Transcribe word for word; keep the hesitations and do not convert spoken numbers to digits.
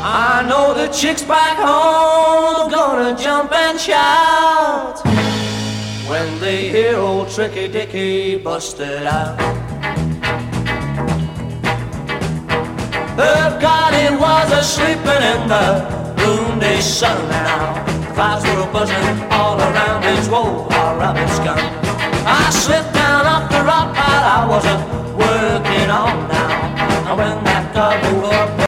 I know the chicks back home are gonna jump and shout when they hear old Tricky Dicky busted out. Her God, it was a sleeping in the noonday sun now. Clouds were buzzing all around his woe, our rabbit's gun. I slipped down off the rock pile I wasn't working on now. And when that dog blew up